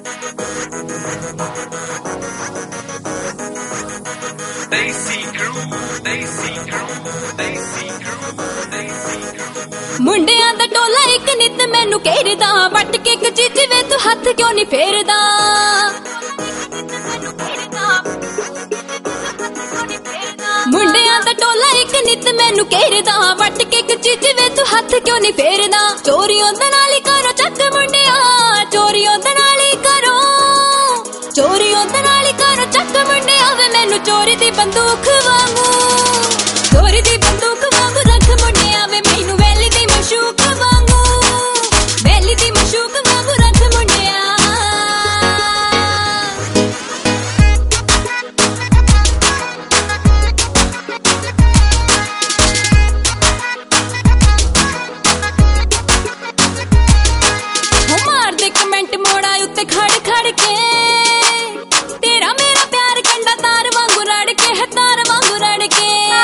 मुंडियां दा टोला एक नित मैनू घेरदा, वट के कचीच वे तू हथ क्यों नहीं फेरदा। मुंडियां दा टोला एक नित मैनू घेरदा, वट के कचीच वे तू हथ क्यों नहीं फेरदा। चोरी ओंदे नाल ही करो चक मुंडिया, चोरी ओंदे नाल ही करो, चोरी ओंदे नाल ही करो चक मुंडिया। वे मैनू चोरी दी बंदूक वांगू, चोरी दी बंदूक वांगू रख मुंडिया। वे मैनू वैली दी मशूक वांगू, वैली दी मशूक वांगू रख मुंडिया। हो मार दे कमेंट मोड़ा उत्ते खड़ खड़ के, तेरा मेरा प्यार कंडा तार वांगू रड़ के है, तार वांगू रड़ के।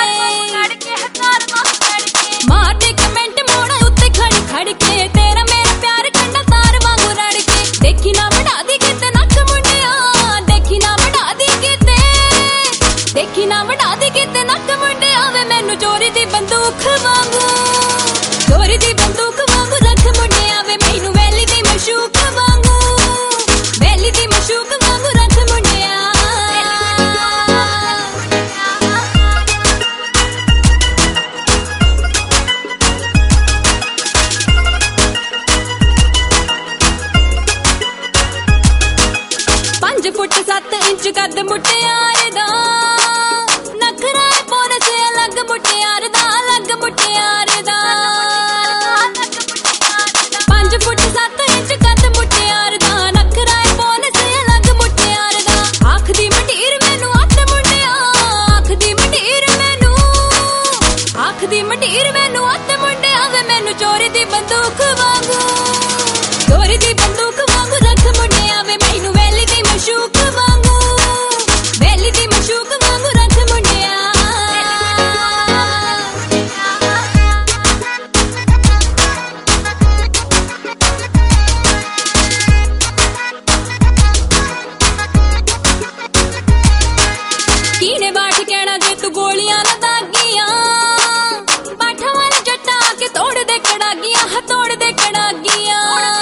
मार दे कमेंट मोड़ा उत्ते खड़ खड़ के, तेरा मेरा प्यार कंडा तार वांगू रड़ के। देखी ना बढ़ा दी किते नक मुंडिया, देखी ना बढ़ा दी किते, देखी ना बढ़ा दी किते नक मुंडिया। वे मैनू चोरी दी बंदूक वांगू, चोरी दी बंदूक वांगू रख मुंडिया। वे मैनू वैली दी मशूक वांगू, वैली दी मशूक वांगू रख मुंडिया। पंज फुट 7 इंच कद मुटियार दा, नखरा पोर से अलग मुटियार दा, अलग मुटियार दा। 5 फुट 7 इंच कद मुटियार दा, नखरा पोर से अलग मुटियार दा। आख दी मटीर मैनू अत मुंडिया, आख दी मटीर मैनू, आख दी मटीर मैनू अत मुंडिया। वे मैनू चोरी दी बंदूक वांगू, चोरी दी बंदूक वांगू रख मुंडिया। वे मैनू वैली दी मशूक वांगू, वैली दी मशूक वांगू रख मुंडिया। कीने बाट कहना जे तू गोलियां ना दागियां, बाठा वाले जट्टा के तोड़ दे कड़ागियां, तोड़ दे कड़ागियां।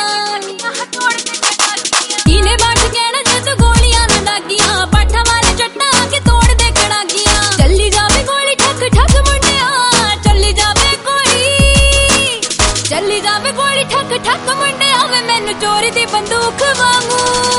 कीने बाट कहना जे तू गोलियां ना दागियां, बाठा वाले जट्टा के तोड़ दे कड़ागियां। चली जावे गोली ठक ठक मुंडिया, चली जावे गोली, चली जावे गोली ठक ठक मुंडिया। वे मैनू चोरी दी बंदूक वांगू,